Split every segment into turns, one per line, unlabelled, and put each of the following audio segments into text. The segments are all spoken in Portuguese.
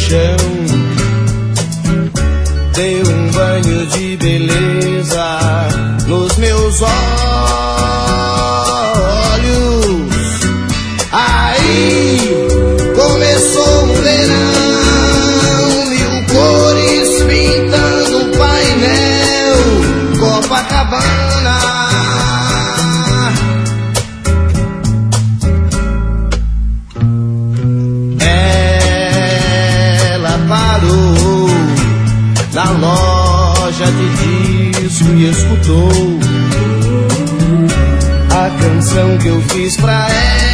chão. Dei um banho de beleza nos meus olhos. Aí começou um verão, mil cores pintando um painel, Copacabana. Ela parou na loja de disco e escutou a canção que eu fiz pra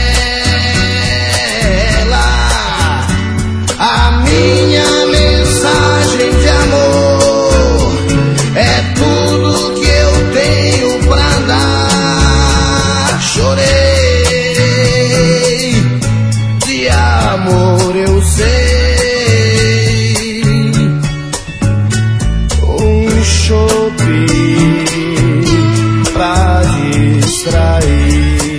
ela, a minha mensagem de amor. É tudo que eu tenho pra dar. Chorei de amor, eu sei. Um chope pra distrair.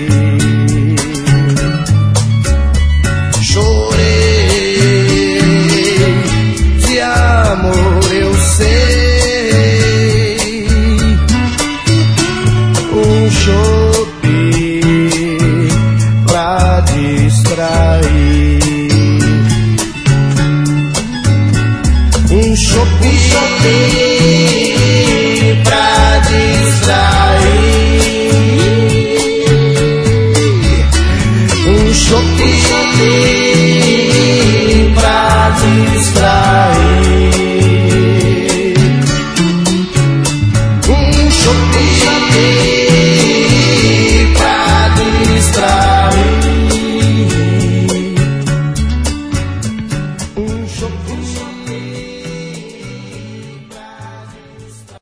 Chorei de amor, eu sei. Um chope pra distrair. Um chope.